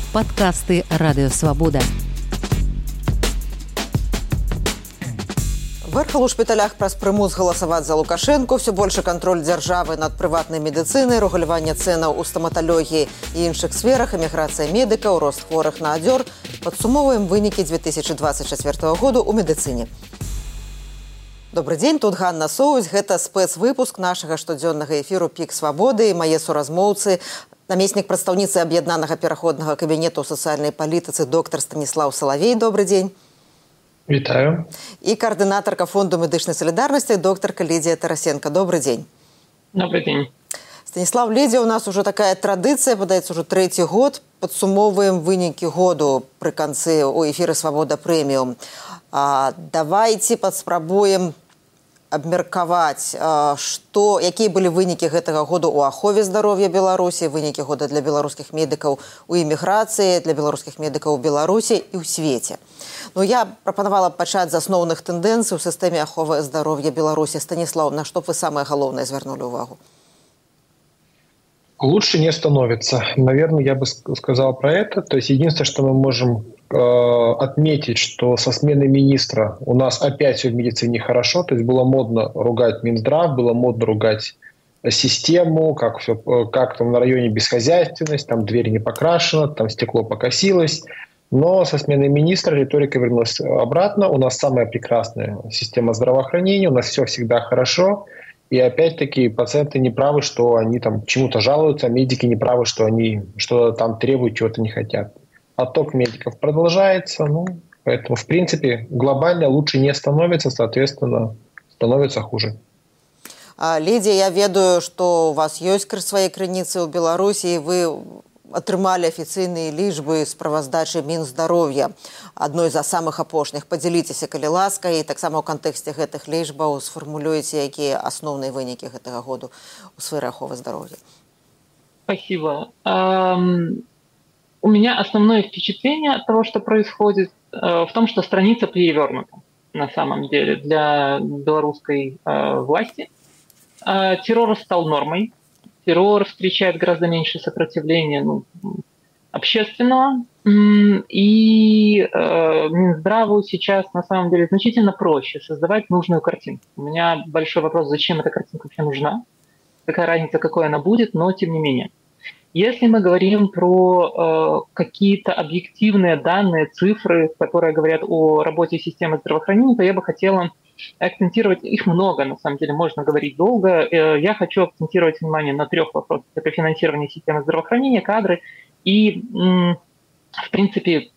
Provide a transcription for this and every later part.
Падкасты Радыёвабода. Вэрхал у шпіталях праз прымус галасаваць за Лукашэнку, все большы кантроль дзяржавы над прыватнай медыцынай, рэгуляванне цэнаў у стаматалогіі і іншых сферах, эміграцыя медыкаў, рост хворых на адзёр. Падсумоўваем вынікі 2024 году ў медыцыне. Добрый дзень, тут Ганна Соусь. Гэта спецвыпуск нашага штодзённага эфіру «Пік свабоды» і мае суразмоўцы, намеснік прадстаўніцы аб'яднанага пераходнага кабінету ў сацыяльнай палітыцы доктар Станіслаў Салавей. Добрый дзень. Вітаю. І каардынатарка фонду медычнай салідарнасці доктарка Лідія Тарасенко. Добрый дзень. Добрый дзень. Станіслав, Лідія, у нас уже такая традыцыя, падаецца, ўжо трэці год. Падсумоўваем вынікі году пры канцы у эфіры «Свабода прэміум». Давайте паспрабуем абмеркаваць, якія былі вынікі гэтага году ў ахове здароўя Беларусі, вынікі года для беларускіх медыкаў у эміграцыі, для беларускіх медыкаў у Беларусі і ў свеце. Я прапанавала пачаць з асноўных тэндэнцый у сістэме аховы здароўя Беларусі. Станіслаў, на што б вы самае галоўнае звярнулі ўвагу? Лучше не становится. Наверное, я бы сказал про это. То есть единственное, что мы можем отметить, что со смены министра у нас опять все в медицине хорошо. То есть было модно ругать Минздрав, было модно ругать систему, как там на районе бесхозяйственность, там дверь не покрашена, там стекло покосилось. Но со смены министра риторика вернулась обратно. У нас самая прекрасная система здравоохранения, у нас все всегда хорошо. И опять-таки пациенты не правы, что они там чему-то жалуются, а медики не правы, что они что-то там требуют, чего-то не хотят. Отток медиков продолжается, поэтому, в принципе, глобально лучше не становится, соответственно, становится хуже. Лідія, я ведаю, што у вас ёсць свае крыніцы ў Беларусі, і вы атрымалі афіцыйныя лічбы справаздачы Мінздароўя, адной з самых апошніх. Падзяліцеся, калі ласка, і таксама ў кантэксце гэтых лічбаў сфармулюеце, якія асноўныя вынікі гэтага году у сферы аховы здароўя. Спасибо. У меня основное впечатление от того, что происходит, в том, что страница перевернута на самом деле для белорусской власти. Террор стал нормой. Террор встречает гораздо меньше сопротивления общественного. И Минздраву сейчас на самом деле значительно проще создавать нужную картинку. У меня большой вопрос, зачем эта картинка вообще нужна? Какая разница, какой она будет, но тем не менее. Если мы говорим про какие-то объективные данные, цифры, которые говорят о работе системы здравоохранения, то я бы хотела акцентировать, их много, на самом деле, можно говорить долго. Я хочу акцентировать внимание на 3 вопросах. Это финансирование системы здравоохранения, кадры и, в принципе,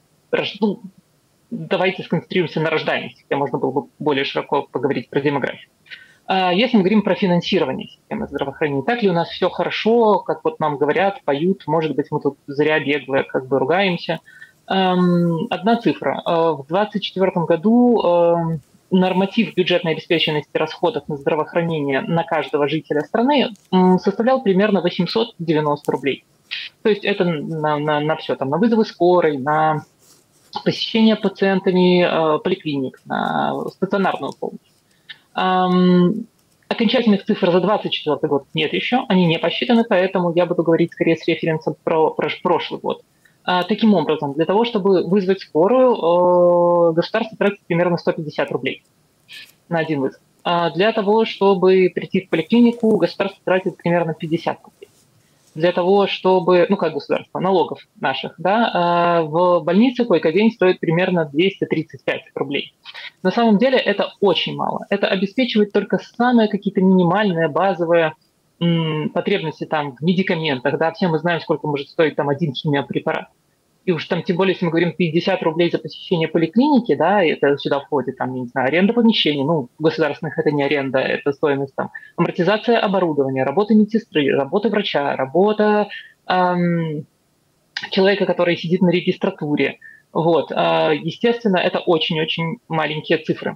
давайте сконцентрируемся на рождаемости, где можно было бы более широко поговорить про демографию. Если мы говорим про финансирование системы здравоохранения, так ли у нас все хорошо, как нам говорят, поют, может быть, мы тут зря беглые, ругаемся. Одна цифра. В 2024 году норматив бюджетной обеспеченности расходов на здравоохранение на каждого жителя страны составлял примерно 890 рублей. То есть это на все, на вызовы скорой, на посещение пациентами поликлиник, на стационарную помощь. Окончательных цифр за 2024 год нет еще, они не посчитаны, поэтому я буду говорить скорее с референсом про прошлый год. Таким образом, для того, чтобы вызвать скорую, государство тратит примерно 150 рублей на один вызов. Для того, чтобы прийти в поликлинику, государство тратит примерно 50 рублей. Для того, чтобы, государство, налогов наших, в больнице койко-день стоит примерно 235 рублей. На самом деле это очень мало. Это обеспечивает только самые какие-то минимальные, базовые потребности в медикаментах. Все мы знаем, сколько может стоить один химиопрепарат. И уж тем более, если мы говорим 50 рублей за посещение поликлиники, это сюда входит, аренда помещений, государственных это не аренда, это стоимость, амортизация оборудования, работа медсестры, работа врача, работа человека, который сидит на регистратуре. Естественно, это очень-очень маленькие цифры.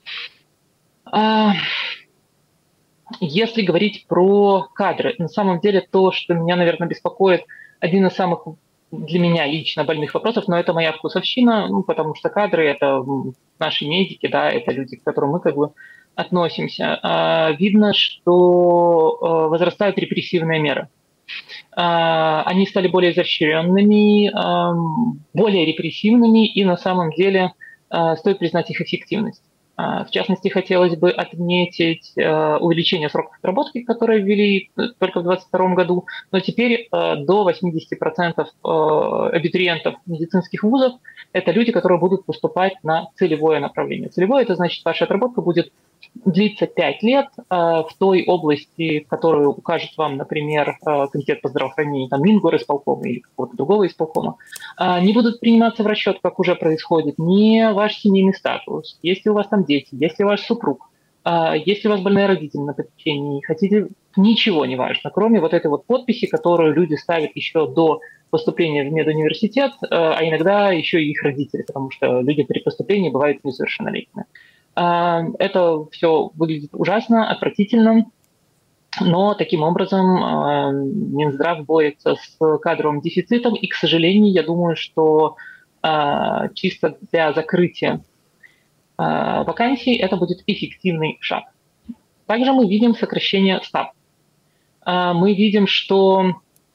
Если говорить про кадры, на самом деле то, что меня, наверное, беспокоит, один из самых для меня лично больных вопросов, но это моя вкусовщина, потому что кадры — это наши медики, это люди, к которым мы относимся. Видно, что возрастают репрессивные меры. Они стали более изощренными, более репрессивными, и на самом деле стоит признать их эффективность. В частности, хотелось бы отметить увеличение сроков отработки, которые ввели только в 2022 году, но теперь до 80% абитуриентов медицинских вузов – это люди, которые будут поступать на целевое направление. Целевое – это значит, ваша отработка будет длиться 5 лет в той области, в которую укажет вам, например, комитет по здравоохранению, там, Мингорисполкома или какого-то другого исполкома. Не будут приниматься в расчет, как уже происходит, не ваш семейный статус, если у вас там дети, если ваш супруг, если у вас больные родители на попечении, хотите, ничего не важно, кроме вот этой вот подписи, которую люди ставят еще до поступления в медуниверситет, а иногда еще и их родители, потому что люди при поступлении бывают несовершеннолетними. Это все выглядит ужасно, отвратительно, но таким образом Минздрав борется с кадровым дефицитом, и, к сожалению, я думаю, что чисто для закрытия вакансий это будет эффективный шаг. Также мы видим сокращение ставок. Мы видим, что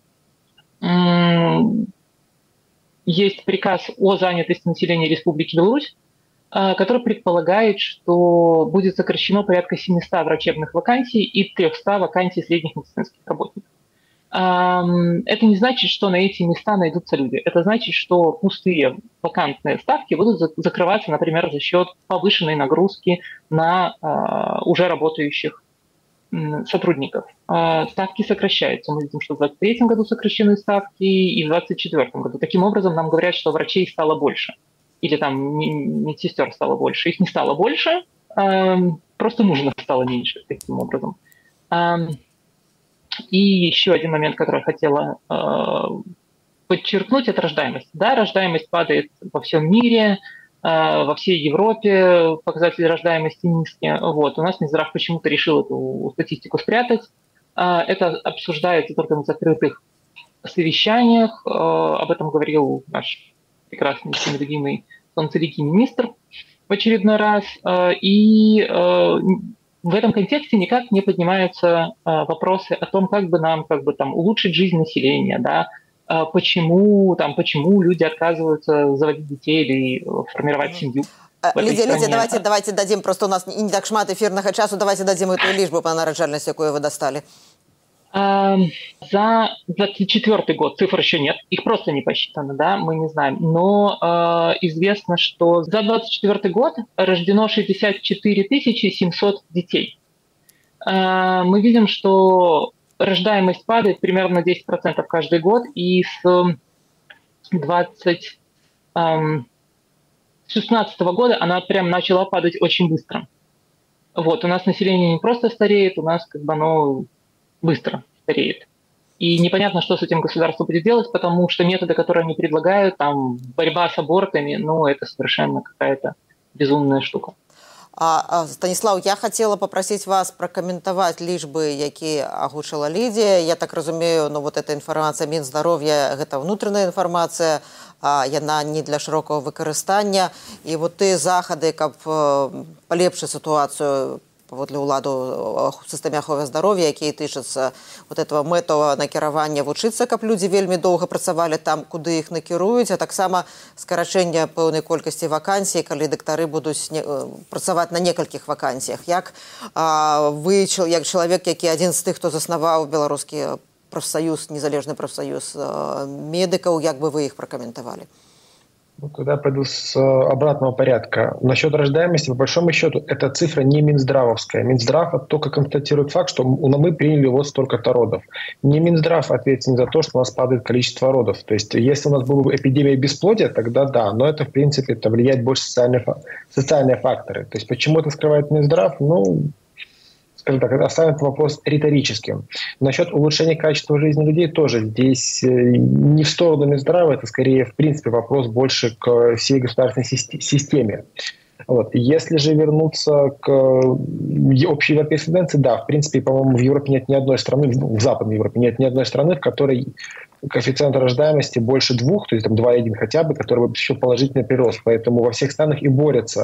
есть приказ о занятости населения Республики Беларусь, который предполагает, что будет сокращено порядка 700 врачебных вакансий и 300 вакансий средних медицинских работников. Это не значит, что на эти места найдутся люди. Это значит, что пустые вакантные ставки будут закрываться, например, за счет повышенной нагрузки на уже работающих сотрудников. Ставки сокращаются. Мы видим, что в 2023 году сокращены ставки и в 2024 году. Таким образом, нам говорят, что врачей стало больше. Или там медсестер стало больше. Их не стало больше, просто нужно стало меньше таким образом. И еще один момент, который я хотела подчеркнуть, это рождаемость. Да, рождаемость падает во всем мире, во всей Европе показатели рождаемости низкие. Вот. У нас Минздрав почему-то решил эту статистику спрятать. Это обсуждается только на закрытых совещаниях. Об этом говорил наш прекрасный, всеми любимый солнцеликий министр в очередной раз. И в этом контексте никак не поднимаются вопросы о том, как бы нам там, улучшить жизнь населения, да, почему люди отказываются заводить детей или формировать семью. Лидия, давайте дадим, просто у нас не так шмат эфирного часу, давайте дадим эту лишбу по нараджальности, какую вы достали. За 2024 год цифр еще нет, их просто не посчитано, да, мы не знаем. Но известно, что за 2024 год рождено 64 700 детей. Мы видим, что рождаемость падает примерно на 10% каждый год, и с 2016 года она прям начала падать очень быстро. Вот, у нас население не просто стареет, у нас оно быстро стареет. И непонятно, что с этим государство будет делать, потому что методы, которые они предлагают, там, борьба с абортами, это совершенно какая-то безумная штука. Станіслав, я хотела попросить вас прокомментовать лічбы, якія агучыла Лідія. Я так разумею, вот эта информация Минздаровья, это внутренняя информация, яна не для широкого выкарыстання. И вот ты захады, каб полепшить ситуацию паводле ўладу в сістэме аховы здароўя, якія тычацца вот этого мэтавага накіравання вучыцца, каб людзі вельмі доўга працавалі там, куды іх накіруюць, а таксама скарачэння пэўнай колькасці вакансій, калі дактары будуць працаваць на некалькіх вакансіях. Як вы, як чалавек, які адзін з тых, хто заснаваў беларускі прафсаюз, незалежны прафсаюз медыкаў, як бы вы іх пракаментавалі? Тогда пойду с обратного порядка. Насчет рождаемости, по большому счету, эта цифра не Минздравовская. Минздрав только констатирует факт, что мы приняли вот столько-то родов. Не Минздрав ответственен за то, что у нас падает количество родов. То есть, если у нас была бы эпидемия бесплодия, тогда да, но это, в принципе, это влияет больше социальные факторы. То есть, почему это скрывает Минздрав? Скажем так, оставим этот вопрос риторическим. Насчет улучшения качества жизни людей тоже здесь не в сторону Минздрава, это скорее, в принципе, вопрос больше к всей государственной системе. Вот. Если же вернуться к общей европейской тенденции, да, в принципе, по-моему, в Европе нет ни одной страны, в Западной Европе нет ни одной страны, в которой коэффициент рождаемости больше 2, то есть там 2,1 хотя бы, который бы еще положительный прирост. Поэтому во всех странах и борются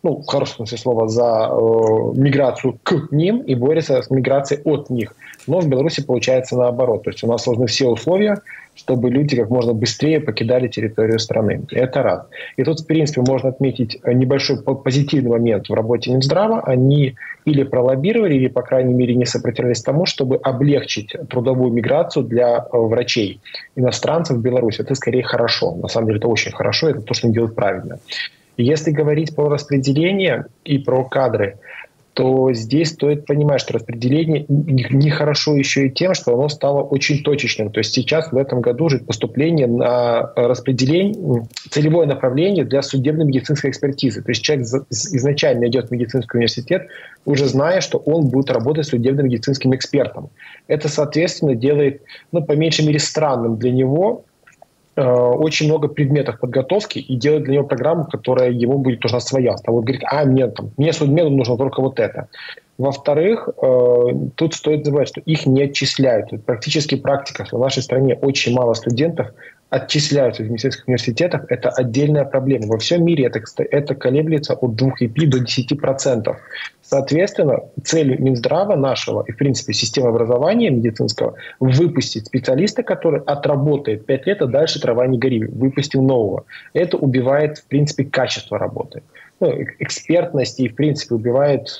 ну, в хорошем смысле слова, за миграцию к ним и борется с миграцией от них. Но в Беларуси получается наоборот. То есть у нас сложны все условия, чтобы люди как можно быстрее покидали территорию страны. Это раз. И тут, в принципе, можно отметить небольшой позитивный момент в работе Минздрава. Они или пролоббировали, или, по крайней мере, не сопротивлялись тому, чтобы облегчить трудовую миграцию для врачей, иностранцев в Беларусь. Это скорее хорошо. На самом деле это очень хорошо, это то, что они делают правильно. Если говорить про распределение и про кадры, то здесь стоит понимать, что распределение нехорошо еще и тем, что оно стало очень точечным. То есть сейчас в этом году уже поступление на распределение, целевое направление для судебно-медицинской экспертизы. То есть человек изначально идет в медицинский университет, уже зная, что он будет работать судебно-медицинским экспертом. Это, соответственно, делает, ну, по меньшей мере, странным для него очень много предметов подготовки и делать для него программу, которая ему будет нужна своя. А вот говорит, мне судмеду нужно только вот это. Во-вторых, тут стоит забывать, что их не отчисляют. Практически практика, что в нашей стране очень мало студентов отчисляются из медицинских университетов. Это отдельная проблема. Во всем мире это колеблется от 2,5 до 10%. Соответственно, цель Минздрава нашего и, в принципе, системы образования медицинского выпустить специалиста, который отработает 5 лет, а дальше трава не гори, выпустим нового. Это убивает, в принципе, качество работы. Ну, экспертность и, в принципе, убивает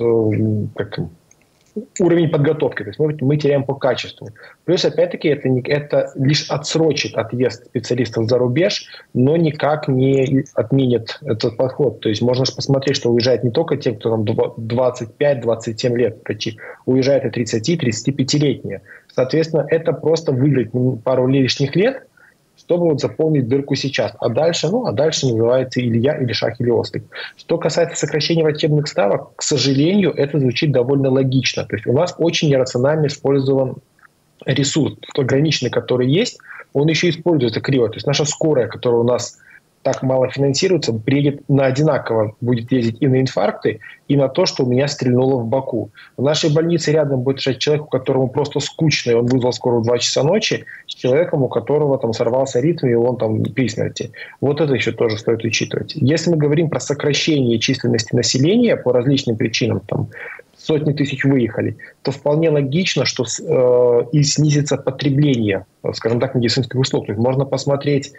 уровень подготовки. То есть мы теряем по качеству. Плюс, опять-таки, это лишь отсрочит отъезд специалистов за рубеж, но никак не отменит этот подход. То есть можно же посмотреть, что уезжают не только те, кто там 25-27 лет врачи, уезжают и 30-35-летние. Соответственно, это просто выиграть пару лишних лет, чтобы вот заполнить дырку сейчас. А дальше называется или я, или шах, или ослик. Что касается сокращения врачебных ставок, к сожалению, это звучит довольно логично. То есть у нас очень иррационально использован ресурс, ограниченный, который есть, он еще используется криво. То есть наша скорая, которая у нас так мало финансируется, приедет на одинаково, будет ездить и на инфаркты, и на то, что у меня стрельнуло в боку. В нашей больнице рядом будет лежать человек, у которого просто скучно, и он вызвал скорую в 2 часа ночи, с человеком, у которого там сорвался ритм, и он там при смерти. Вот это еще тоже стоит учитывать. Если мы говорим про сокращение численности населения по различным причинам, там, сотни тысяч выехали, то вполне логично, что и снизится потребление, скажем так, медицинских услуг. То есть можно посмотреть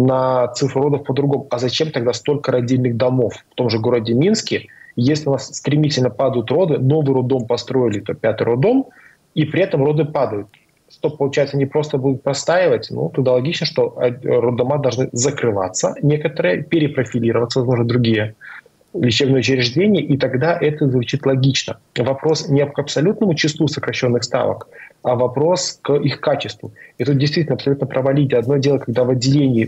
на цифру родов по-другому. А зачем тогда столько родильных домов в том же городе Минске? Если у нас стремительно падают роды, новый роддом построили, то 5-й роддом, и при этом роды падают. Что, получается, они просто будут простаивать? Ну, туда логично, что роддома должны закрываться, некоторые перепрофилироваться, возможно, другие лечебные учреждения, и тогда это звучит логично. Вопрос не к абсолютному числу сокращенных ставок, а вопрос к их качеству. И тут действительно абсолютно провалить. Одно дело, когда в отделении,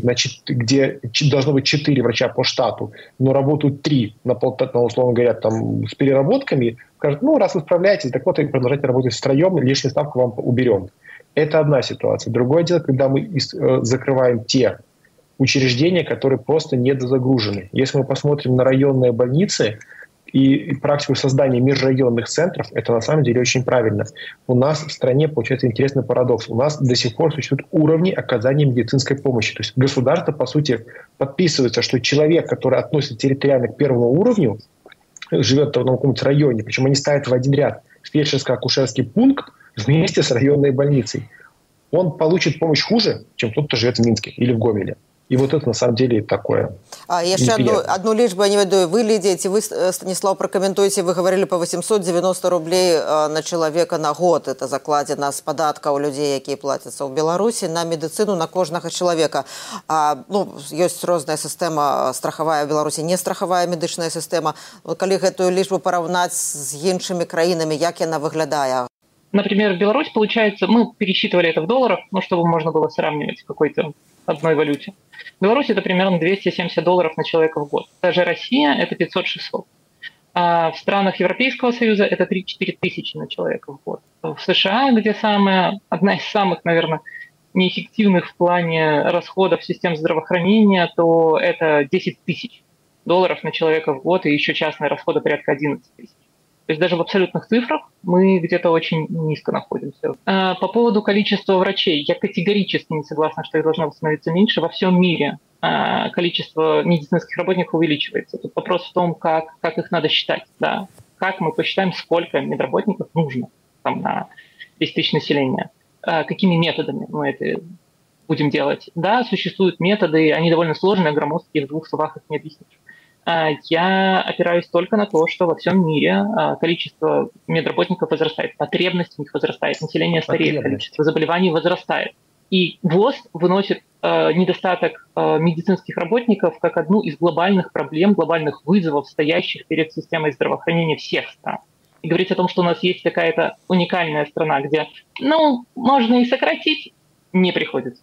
где должно быть 4 врача по штату, но работают 3, условно говоря, там, с переработками, скажут, раз вы справляетесь, так вот и продолжайте работать втроем, лишнюю ставку вам уберем. Это одна ситуация. Другое дело, когда мы закрываем те учреждения, которые просто недозагружены. Если мы посмотрим на районные больницы и практику создания межрайонных центров, это на самом деле очень правильно. У нас в стране получается интересный парадокс. У нас до сих пор существуют уровни оказания медицинской помощи. То есть государство, по сути, подписывается, что человек, который относится территориально к первому уровню, живет в каком-то районе, причем они ставят в один ряд фельдшерско-акушерский пункт вместе с районной больницей. Он получит помощь хуже, чем тот, кто живет в Минске или в Гомеле. И вот это на самом деле такое. Яшчэ одну лічбу, я не ведаю, вы лідзеце, вы, Станислав, прокомментуйте, вы говорили по 890 рублей на человека на год. Это закладзена з падатка у людей, якія плацяцца ў Беларусі на медицину на кожнага человека. Ёсць розная сістэма страхавая в Беларусі, не страхавая медычная сістэма. Калі гэтую лічбу параўнаць з іншымі краінамі, як яна выглядае? Например, в Беларусь, получается, мы пересчитывали это в долларах, чтобы можно было сравнивать в какой-то одной валюте. В Беларуси это примерно $270 на человека в год. Даже Россия это 500-600. А в странах Европейского Союза это 3-4 тысячи на человека в год. В США, где одна из самых, наверное, неэффективных в плане расходов систем здравоохранения, то это $10 тысяч на человека в год, и еще частные расходы порядка 11 тысяч. То есть даже в абсолютных цифрах мы где-то очень низко находимся. По поводу количества врачей. Я категорически не согласна, что их должно становиться меньше. Во всем мире количество медицинских работников увеличивается. Тут вопрос в том, как их надо считать. Да? Как мы посчитаем, сколько медработников нужно там, на 10 тысяч населения. Какими методами мы это будем делать. Да, существуют методы, они довольно сложные, громоздкие, в 2 словах их не объяснишь. Я опираюсь только на то, что во всем мире количество медработников возрастает, потребность в них возрастает, население стареет, количество заболеваний возрастает. И ВОЗ выносит недостаток медицинских работников как одну из глобальных проблем, глобальных вызовов, стоящих перед системой здравоохранения всех стран. И говорить о том, что у нас есть какая-то уникальная страна, где, можно и сократить, не приходится.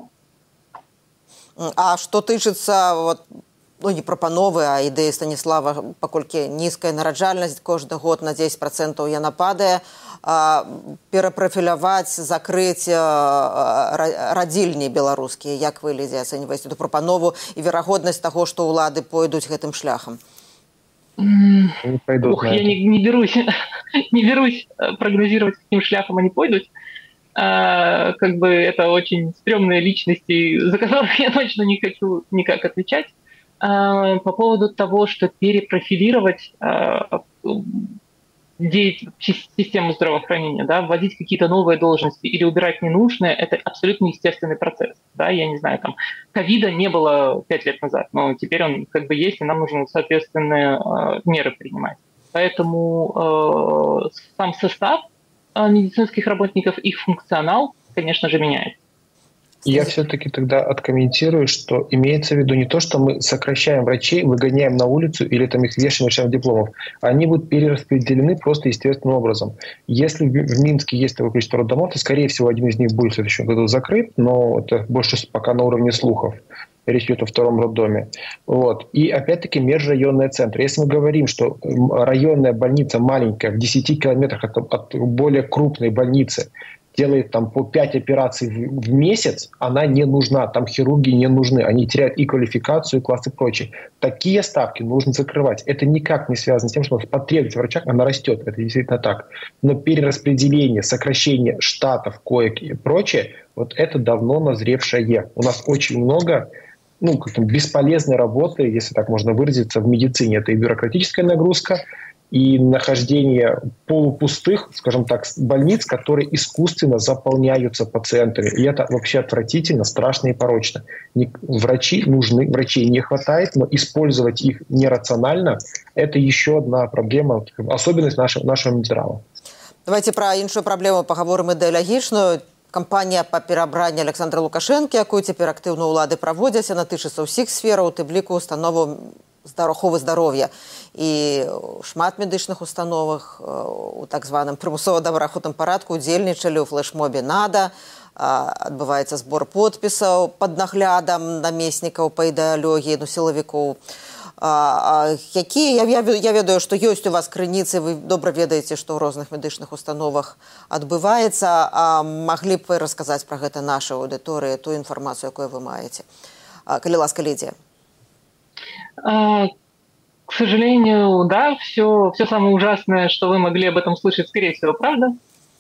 А што тычыцца не прапановы, а ідэі Станіслава, паколькі нізкая нараджальнасць кожны год на 10% яна падае, перапрафіляваць, закрыць радзільні беларускія. Як вы, Лідзія, ацэньваеце эту прапанову і верагоднасць таго, што ўлады пойдуць гэтым шляхам? Я не берусь прогнозировать, каким шляхом они пойдут. Это очень стрёмные личности, за которых я точно не хочу никак отвечать. По поводу того, что перепрофилировать систему здравоохранения, да, вводить какие-то новые должности или убирать ненужные, это абсолютно естественный процесс. Да? Я не знаю, ковида не было 5 лет назад, но теперь он есть, и нам нужно соответственные меры принимать. Поэтому сам состав медицинских работников, их функционал, конечно же, меняется. Я все-таки тогда откомментирую, что имеется в виду не то, что мы сокращаем врачей, выгоняем на улицу или там их вешаем, лишаем дипломов. Они будут перераспределены просто естественным образом. Если в Минске есть такое количество роддомов, то, скорее всего, один из них будет в следующем году закрыт, но это больше пока на уровне слухов. Речь идет о 2-м роддоме. И опять-таки межрайонные центры. Если мы говорим, что районная больница маленькая, в 10 километрах от более крупной больницы, делает там по 5 операций в месяц, она не нужна, там хирурги не нужны, они теряют и квалификацию, и класс и прочее. Такие ставки нужно закрывать. Это никак не связано с тем, что потребность в врачах, она растет, это действительно так. Но перераспределение, сокращение штатов, коек и прочее, это давно назревшее. У нас очень много бесполезной работы, если так можно выразиться, в медицине. Это и бюрократическая нагрузка, и нахождение полупустых, скажем так, больниц, которые искусственно заполняются пациентами. И это вообще отвратительно, страшно и порочно. Врачи нужны, врачей не хватает, но использовать их нерационально – это еще одна проблема, особенность нашего Минздрава. Давайте про іншую праблему паговорым ідэалагічную. Кампанія па перабранні Александра Лукашэнкі, якую цяпер актыўна ўлады праводзяць, яна тычыцца ўсіх сфераў, у тым ліку установаў аховы здароўя. І шмат медычных установах у так званым прымусова-добраахвотным парадку удзельнічалі ў флэшмобе «Нада». Адбываецца збор подпісаў пад наглядам намеснікаў па ідэалогіі, сілавікоў. Я ведаю, што ёсць у вас крыніцы, вы добра ведаеце, што ў розных медычных установах адбываецца. Маглі б вы расказаць пра гэта нашай аўдыторыі, ту інфармацыю, якую вы маеце? Калі ласка, Лідзія. К сожалению, да, все самое ужасное, что вы могли об этом слышать, скорее всего, правда.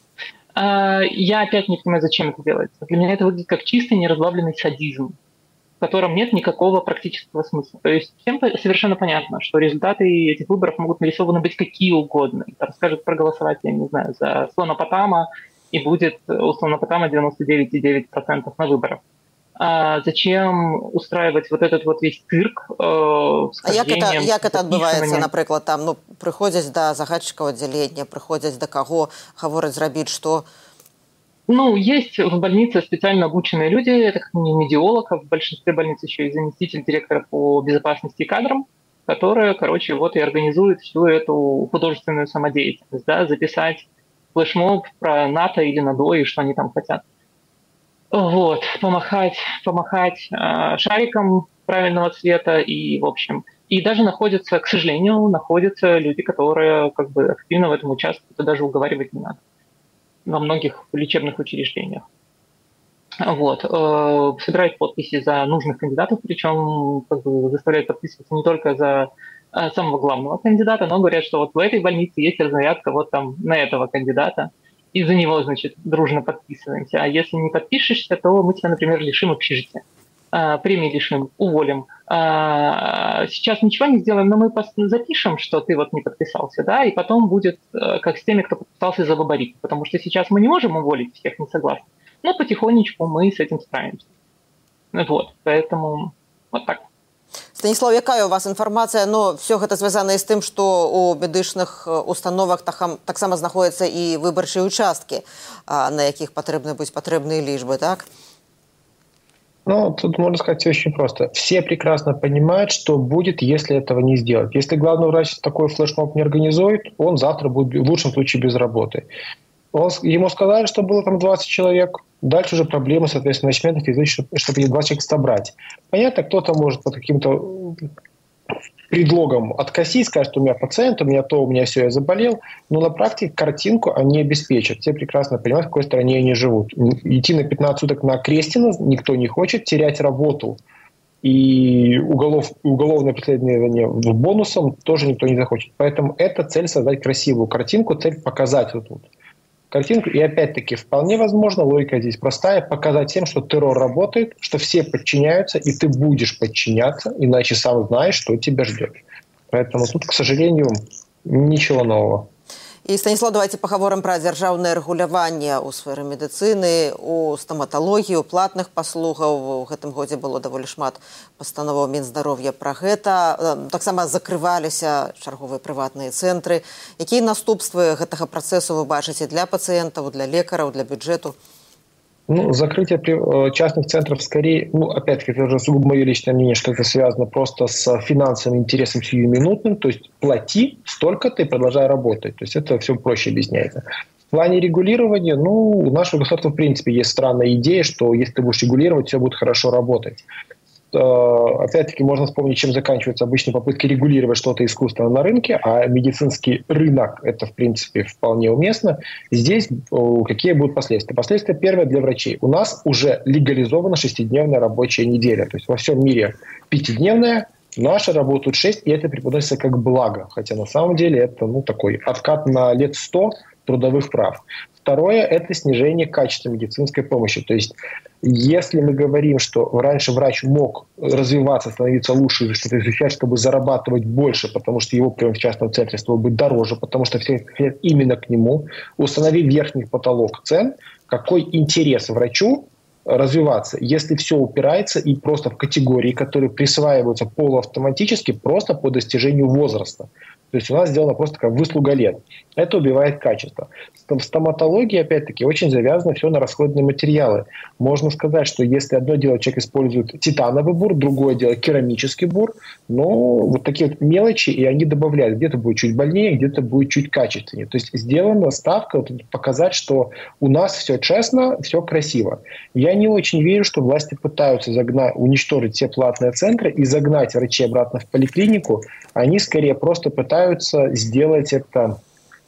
Я опять не понимаю, зачем это делается. Для меня это выглядит как чистый неразбавленный садизм, в котором нет никакого практического смысла. То есть всем совершенно понятно, что результаты этих выборов могут нарисованы быть какие угодно. Там скажут проголосовать, я не знаю, за Слона Потама, и будет у Слона Потама 99,9% на выборах. Зачем устраивать этот весь цирк? Як это адбываецца, напрыклад, там прыходзяць да загадчыкаў аддзялення, прыходзяць да каго, гавораць зрабіць што? Есть в больнице специально обученные люди, это как медиолог, а в большинстве больниц еще и заместитель директора по безопасности и кадрам, которые, и организуют всю эту художественную самодеятельность, да, записать флешмоб про НАТО или НАДО и что они там хотят. Помахать шариком правильного цвета и, в общем, и даже находятся, к сожалению, люди, которые активно в этом участвуют, и даже уговаривать не надо во многих лечебных учреждениях. Собирают подписи за нужных кандидатов, причем заставляют подписываться не только за самого главного кандидата, но говорят, что вот в этой больнице есть разнарядка вот там на этого кандидата, и за него, значит, дружно подписываемся. А если не подпишешься, то мы тебя, например, лишим общежития, премии лишим, уволим. Сейчас ничего не сделаем, но мы запишем, что ты вот не подписался, да, и потом будет как с теми, кто подписался за Бабарик, потому что сейчас мы не можем уволить всех несогласных, но потихонечку мы с этим справимся. Вот, поэтому вот так. Станіслаў, якая у вас інфармацыя? Но все гэта звязана з тым, што у медычных установах таксама знаходзяцца і выбарчыя участкі, на якіх патрэбны будуць патрэбныя лічбы, так? Ну, тут можно сказать все очень просто. Все прекрасно понимают, что будет, если этого не сделать. Если главный врач такой флешмоб не организует, он завтра будет в лучшем случае без работы. Ему сказали, что было там 20 человек. Дальше уже проблемы, соответственно, начинают физически, чтобы эти 20 человек собрать. Понятно, кто-то может под каким-то предлогом откосить, сказать, что у меня пациент, у меня то, у меня все, я заболел. Но на практике картинку они обеспечат. Все прекрасно понимают, в какой стране они живут. Идти на 15 суток на Крестина никто не хочет, терять работу и уголовное преследование в бонусом тоже никто не захочет. Поэтому это цель создать красивую картинку, цель показать вот тут картинку. И опять-таки вполне возможно, логика здесь простая, показать всем, что террор работает, что все подчиняются, и ты будешь подчиняться, иначе сам знаешь, что тебя ждет. Поэтому тут, к сожалению, ничего нового. І, Станіслаў, давайте пагаворым пра дзяржаўнае рэгуляванне ў сферы медыцыны, у стаматалогіі, у платных паслугаў. У гэтым годзе было даволі шмат пастановаў Мінздароўя пра гэта. Таксама закрываліся чарговыя прыватныя цэнтры. Якія наступствы гэтага працэсу вы бачыце для пацыентаў, для лекараў, для бюджэту? Ну, закрытие частных центров скорее, опять-таки, это уже сугубо мое личное мнение, что это связано просто с финансовым интересом сиюминутным, то есть плати столько-то и продолжай работать. То есть это все проще объясняется. В плане регулирования, у нашего государства в принципе есть странная идея, что если ты будешь регулировать, все будет хорошо работать. Опять-таки можно вспомнить, чем заканчиваются обычные попытки регулировать что-то искусственно на рынке, а медицинский рынок – это, в принципе, вполне уместно. Здесь какие будут последствия? Последствия первое для врачей. У нас уже легализована 6-дневная рабочая неделя. То есть во всем мире 5-дневная, наши работают 6, и это преподносится как благо. Хотя на самом деле это такой откат на лет 100 трудовых прав. Второе – это снижение качества медицинской помощи. То есть если мы говорим, что раньше врач мог развиваться, становиться лучше, что-то изучать, чтобы зарабатывать больше, потому что его прием в частном центре стал бы дороже, потому что все хотят именно к нему, установив верхний потолок цен, какой интерес врачу развиваться, если все упирается и просто в категории, которые присваиваются полуавтоматически просто по достижению возраста. То есть у нас сделано просто как выслуга лет. Это убивает качество. В стоматологии, опять-таки, очень завязано все на расходные материалы. Можно сказать, что если одно дело человек использует титановый бур, другое дело керамический бур, вот такие вот мелочи, и они добавляют. Где-то будет чуть больнее, где-то будет чуть качественнее. То есть сделана ставка показать, что у нас все честно, все красиво. Я не очень верю, что власти пытаются уничтожить все платные центры и загнать врачей обратно в поликлинику. Они скорее просто пытаются сделать это,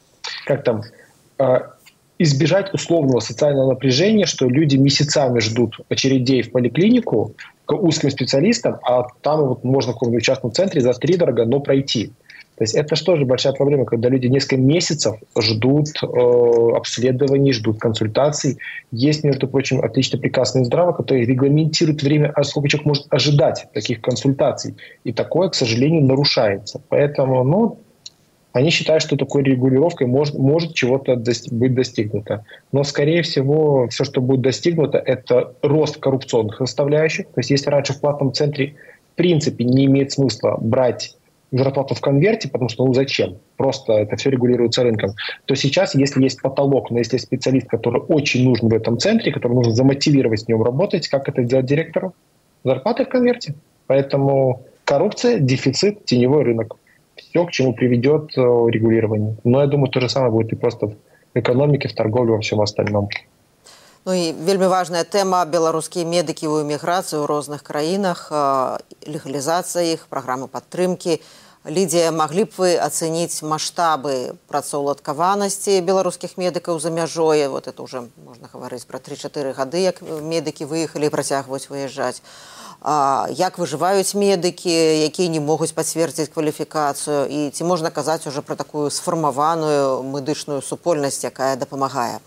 избежать условного социального напряжения, что люди месяцами ждут очередей в поликлинику к узким специалистам, а там можно в каком-нибудь частном центре за втридорога, но пройти. То есть это же тоже большая проблема, когда люди несколько месяцев ждут обследований, ждут консультаций. Есть, между прочим, отличный приказ Минздрава, который регламентирует время, сколько человек может ожидать таких консультаций. И такое, к сожалению, нарушается. Поэтому, они считают, что такой регулировкой может чего-то быть достигнуто. Но, скорее всего, все, что будет достигнуто, это рост коррупционных составляющих. То есть если раньше в платном центре в принципе не имеет смысла брать зарплату в конверте, потому что зачем? Просто это все регулируется рынком. То сейчас, если есть потолок, но если есть специалист, который очень нужен в этом центре, который нужно замотивировать с ним работать, как это делать директору? Зарплаты в конверте. Поэтому коррупция, дефицит, теневой рынок. Все, к чему приведет регулирование. Но я думаю, то же самое будет и просто в экономике, в торговле, во всем остальном. І вельмі важная тэма беларускія медыкі ў эміграцыі ў розных краінах, легалізацыя іх, праграмы падтрымкі. Лідія, маглі б вы ацэніць маштабы працаўладкаванасці беларускіх медыкаў за мяжой? Вот это уже можна гаварыць пра 3-4 гады, як медыкі выехалі і працягваюць выязджаць. Як выжываюць медыкі, якія не могуць пацвердзіць кваліфікацыю, і ці можна казаць уже пра такую сфармаваную медычную супольнасць, якая дапамагае?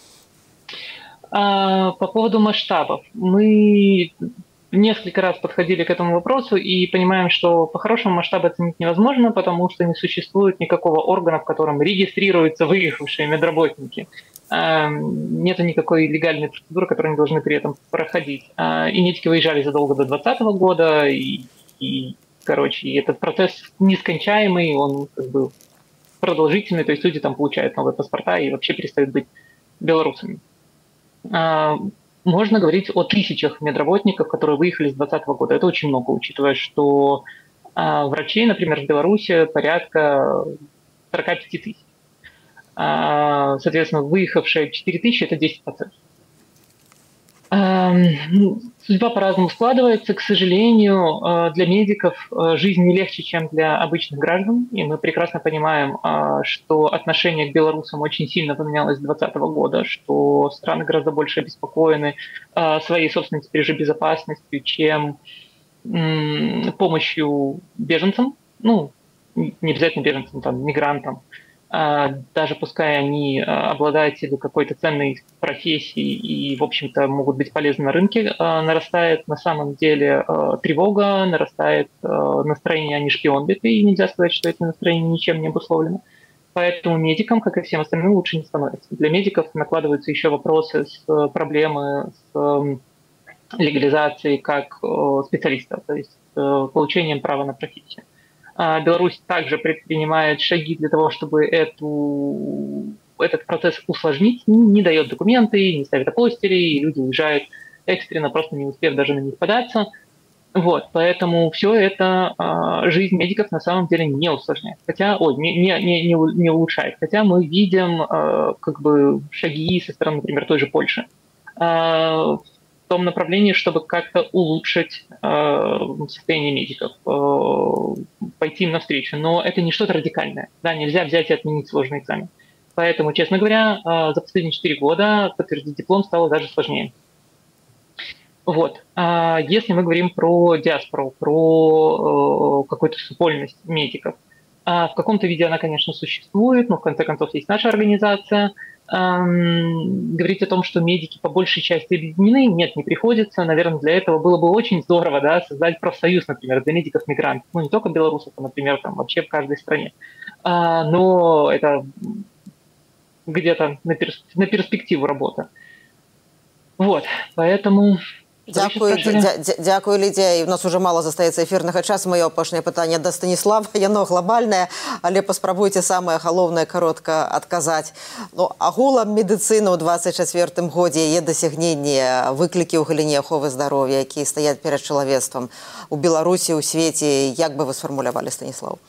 По поводу масштабов. Мы несколько раз подходили к этому вопросу и понимаем, что по-хорошему масштабы оценить невозможно, потому что не существует никакого органа, в котором регистрируются выехавшие медработники. Нет никакой легальной процедуры, которую они должны при этом проходить. И медики выезжали задолго до 2020 года, и этот процесс нескончаемый, он как бы продолжительный, то есть люди там получают новые паспорта и вообще перестают быть белорусами. Можно говорить о тысячах медработников, которые выехали с 2020 года. Это очень много, учитывая, что врачей, например, в Беларуси порядка 45 тысяч. Соответственно, выехавшие 4 тысячи – это 10%. Судьба по-разному складывается. К сожалению, для медиков жизнь не легче, чем для обычных граждан. И мы прекрасно понимаем, что отношение к белорусам очень сильно поменялось с 2020 года, что страны гораздо больше обеспокоены своей собственной теперь же безопасностью, чем помощью беженцам. Ну, не обязательно беженцам, там, мигрантам. Даже пускай они обладатели какой-то ценной профессии и, в общем-то, могут быть полезны на рынке, нарастает на самом деле тревога, нарастает настроение, они шпионят, и нельзя сказать, что это настроение ничем не обусловлено. Поэтому медикам, как и всем остальным, лучше не становится. Для медиков накладываются еще вопросы с проблемы с легализацией как специалистов, то есть получением права на профессию. Беларусь также предпринимает шаги для того, чтобы этот процесс усложнить, не дает документы, не ставит апостили, и люди уезжают экстренно, просто не успев даже на них податься. Вот, поэтому все это жизнь медиков на самом деле не усложняет, не улучшает. Хотя мы видим как бы шаги со стороны, например, той же Польши в том направлении, чтобы как-то улучшить состояние медиков, пойти им навстречу. Но это не что-то радикальное. Да, нельзя взять и отменить сложный экзамен. Поэтому, честно говоря, за последние 4 года подтвердить диплом стало даже сложнее. Вот. Если мы говорим про диаспору, про какую-то супольность медиков, в каком-то виде она, конечно, существует, но в конце концов есть наша организация. Говорить о том, что медики по большей части объединены, нет, не приходится. Наверное, для этого было бы очень здорово, да, создать профсоюз, например, для медиков-мигрантов. Ну, не только белорусов, а, например, там, вообще в каждой стране. Но это где-то на перспективу работа. Вот, поэтому... Дякую, Лідія. У нас уже мало застаецца эфірнага часу. Маё апошняе пытанне да Станіслава. Яно глобальнае, але паспрабуйце самае галоўнае каротка адказаць. Ну, агулам медыцына ў 24-м годзе, яе дасягненні, выклікі ў галіне аховы здароўя, якія стаяць перад чалавецтвам у Беларусі, у свеце, як бы вы сфармулявалі, Станіслав?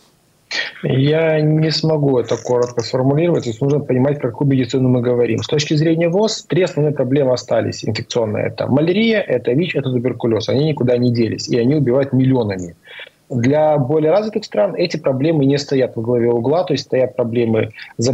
Я не смогу это коротко сформулировать, то есть нужно понимать, про какую медицину мы говорим. С точки зрения ВОЗ, 3 основные проблемы остались инфекционные. Это малярия, это ВИЧ, это туберкулез. Они никуда не делись, и они убивают миллионами. Для более развитых стран эти проблемы не стоят во главе угла, то есть стоят проблемы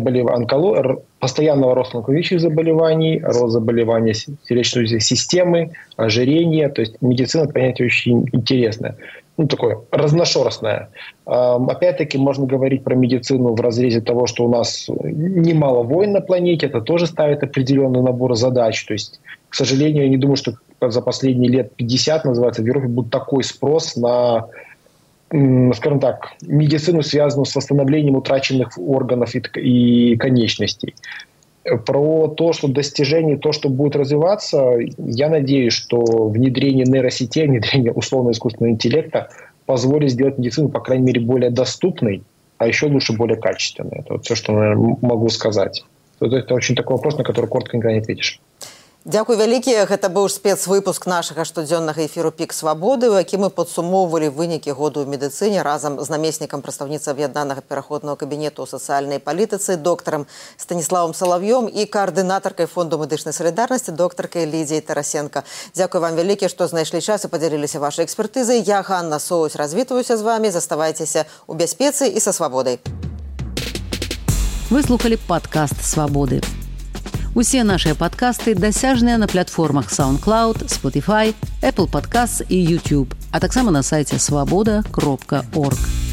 постоянного роста онкологических заболеваний, рост заболеваний сердечно-сосудистой системы, ожирения. То есть медицина, понятие очень интересное. Ну, такое разношерстное. Опять-таки можно говорить про медицину в разрезе того, что у нас немало войн на планете, это тоже ставит определенный набор задач. То есть, к сожалению, я не думаю, что за последние лет 50, называется, в Европе будет такой спрос на, скажем так, медицину, связанную с восстановлением утраченных органов и конечностей. Про то, что достижение, то, что будет развиваться, я надеюсь, что внедрение нейросетей, внедрение условно-искусственного интеллекта позволит сделать медицину, по крайней мере, более доступной, а еще лучше, более качественной. Это вот все, что, наверное, могу сказать. Это очень такой вопрос, на который коротко никогда не ответишь. Дзякуй вялікі. Гэта быў спецвыпуск нашага штодзённага эфіру «Пік свабоды», у якім мы падсумоўвалі вынікі году ў медыцыне разам з намеснікам прадстаўніцы аб'яднанага пераходнага кабінету ў сацыяльнай палітыцы доктарам Станіславам Салав'ём і каардынатаркай фонду медычнай салідарнасці доктаркай Лідзіяй Тарасенко. Дзякуй вам вялікі, што знайшлі час і падзяліліся вашай экспертызай. Я, Ганна Соусь, развітваюся з вамі. Заставайцеся ў бяспецы і са свабодай. Вы слухали падкаст «Свабоды». Усе нашыя падкасты дасяжныя на платформах SoundCloud, Spotify, Apple Podcasts і YouTube, а таксама на сайце swaboda.org.